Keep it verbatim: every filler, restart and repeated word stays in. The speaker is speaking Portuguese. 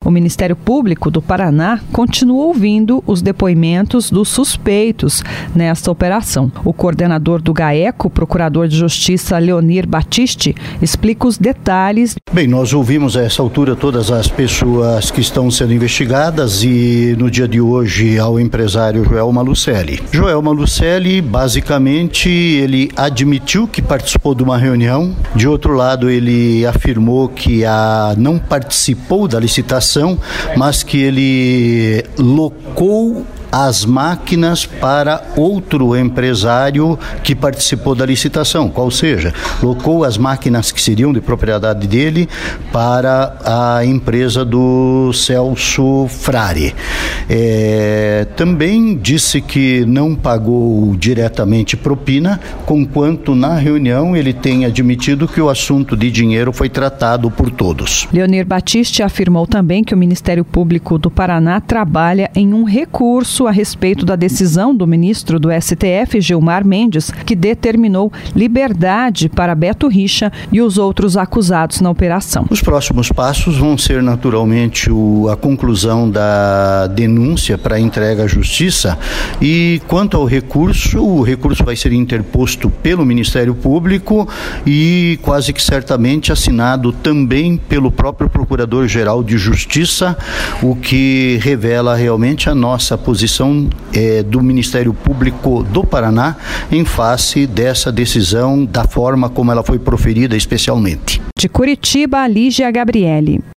O Ministério Público do Paraná continua ouvindo os depoimentos dos suspeitos nesta operação. O coordenador do GAECO, procurador de Justiça Leonir Battisti, explica os detalhes. Bem, nós ouvimos a essa altura todas as pessoas que estão sendo investigadas e no dia de hoje ao empresário Joel Malucelli. Joel Malucelli, basicamente, ele admitiu que participou de uma reunião. De outro lado, ele afirmou que a, não participou da licitação, mas que ele locou as máquinas para outro empresário que participou da licitação, qual seja, locou as máquinas que seriam de propriedade dele para a empresa do Celso Frari. É, também disse que não pagou diretamente propina, conquanto na reunião ele tem admitido que o assunto de dinheiro foi tratado por todos. Leonir Battisti afirmou também que o Ministério Público do Paraná trabalha em um recurso a respeito da decisão do ministro do S T F, Gilmar Mendes, que determinou liberdade para Beto Richa e os outros acusados na operação. Os próximos passos vão ser naturalmente o, a conclusão da denúncia para a entrega à Justiça e quanto ao recurso, o recurso vai ser interposto pelo Ministério Público e quase que certamente assinado também pelo próprio Procurador-Geral de Justiça, o que revela realmente a nossa posição é, do Ministério Público do Paraná em face dessa decisão, da forma como ela foi proferida especialmente. De Curitiba, Lígia Gabriele.